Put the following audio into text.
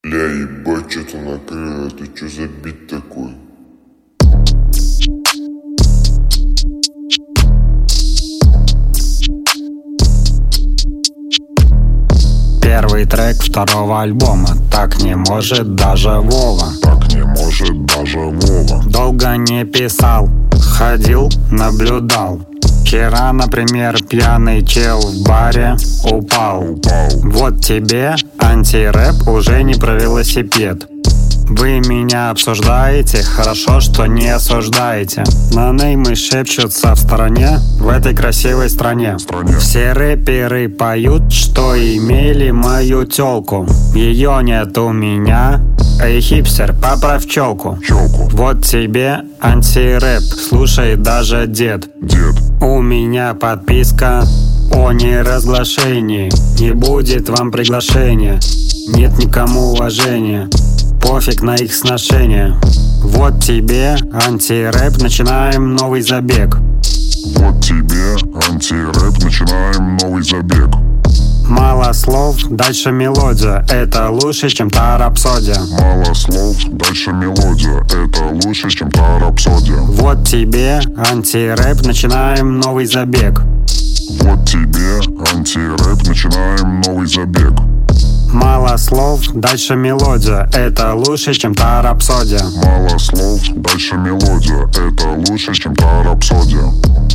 Бля, ебать, что-то накрыло, это что за бит такой? Первый трек второго альбома. Так не может даже Вова. Так не может даже Вова. Долго не писал, ходил, наблюдал. Вчера, например, пьяный чел в баре упал. Вот тебе антирэп, уже не про велосипед. Вы меня обсуждаете, хорошо, что не осуждаете. Нонеймы шепчутся в стороне, в этой красивой стране. Все рэперы поют, что имели мою тёлку. Ее нет у меня, эй, хипстер, поправь челку. Вот тебе антирэп, слушай даже дед. У меня подписка о неразглашении. Не будет вам приглашения, нет никому уважения. Пофиг на их сношения. Вот тебе антирэп, начинаем новый забег. Вот тебе антирэп, начинаем новый забег. Мало слов, дальше мелодия. Это лучше, чем та рапсодия. Мало слов, дальше мелодия. Это лучше, чем та рапсодия. Вот тебе антирэп, начинаем новый забег. Вот тебе антирэп, начинаем новый забег. Мало слов, дальше мелодия. Это лучше, чем та рапсодия. Мало слов, дальше мелодия. Это лучше, чем та рапсодия.